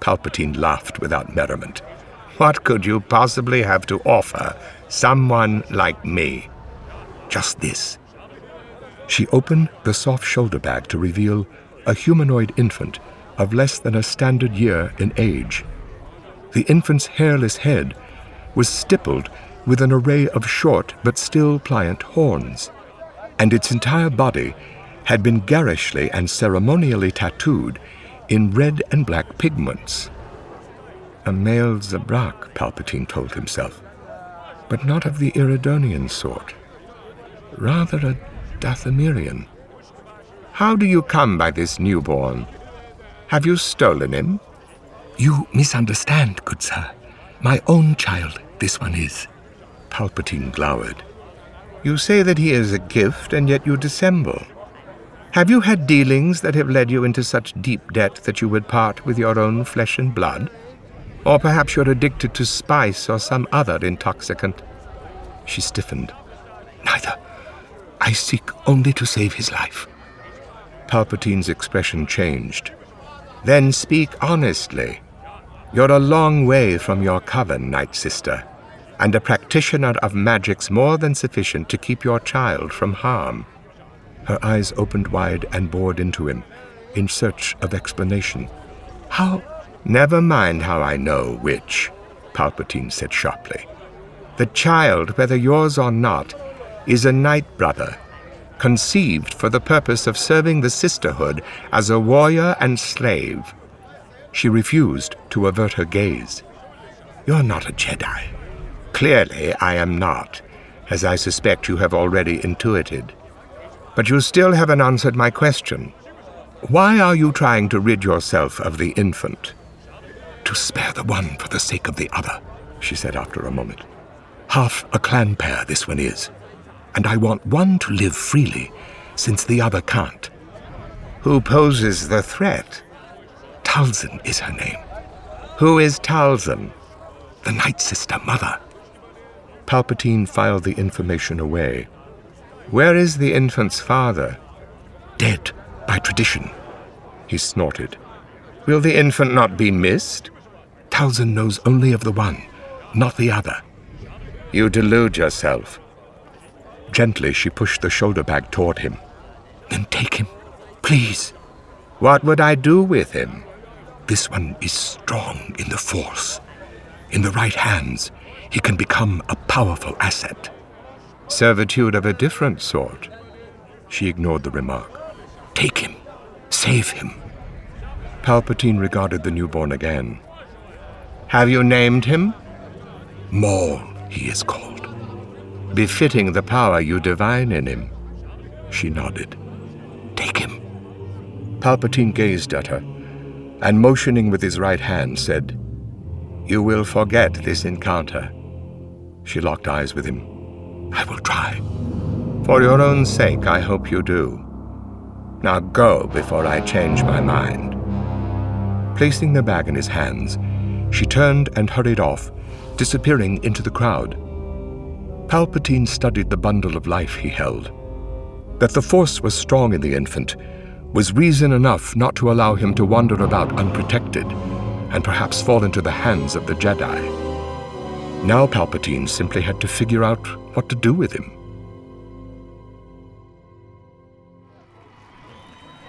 Palpatine laughed without merriment. "What could you possibly have to offer someone like me?" "Just this." She opened the soft shoulder bag to reveal a humanoid infant of less than a standard year in age. The infant's hairless head was stippled with an array of short but still pliant horns, and its entire body had been garishly and ceremonially tattooed in red and black pigments. A male Zabrak, Palpatine told himself, but not of the Iridonian sort. Rather a Dathomirian. "How do you come by this newborn? Have you stolen him?" "You misunderstand, good sir. My own child, this one is." Palpatine glowered. "You say that he is a gift, and yet you dissemble. Have you had dealings that have led you into such deep debt that you would part with your own flesh and blood? Or perhaps you're addicted to spice or some other intoxicant?" She stiffened. "Neither. I seek only to save his life." Palpatine's expression changed. "Then speak honestly. You're a long way from your coven, Night Sister, and a practitioner of magics more than sufficient to keep your child from harm." Her eyes opened wide and bored into him, in search of explanation. "How?" "Never mind how I know which," Palpatine said sharply. "The child, whether yours or not, is a Night Brother, conceived for the purpose of serving the Sisterhood as a warrior and slave." She refused to avert her gaze. "You're not a Jedi." "Clearly I am not, as I suspect you have already intuited. But you still haven't answered my question. Why are you trying to rid yourself of the infant?" "To spare the one for the sake of the other," she said after a moment. "Half a clan pair this one is, and I want one to live freely, since the other can't." "Who poses the threat?" "Talzin is her name." "Who is Talzin?" "The Night Sister Mother." Palpatine filed the information away. "Where is the infant's father?" "Dead, by tradition." He snorted. "Will the infant not be missed?" "Talzin knows only of the one, not the other." "You delude yourself." Gently, she pushed the shoulder bag toward him. "Then take him, please." "What would I do with him?" "This one is strong in the Force. In the right hands, he can become a powerful asset." "Servitude of a different sort." She ignored the remark. "Take him. Save him." Palpatine regarded the newborn again. "Have you named him?" "Maul, he is called." "Befitting the power you divine in him." She nodded. "Take him." Palpatine gazed at her, and motioning with his right hand, said, "You will forget this encounter." She locked eyes with him. "I will try." "For your own sake, I hope you do. Now go before I change my mind." Placing the bag in his hands, she turned and hurried off, disappearing into the crowd. Palpatine studied the bundle of life he held. That the Force was strong in the infant was reason enough not to allow him to wander about unprotected and perhaps fall into the hands of the Jedi. Now Palpatine simply had to figure out what to do with him.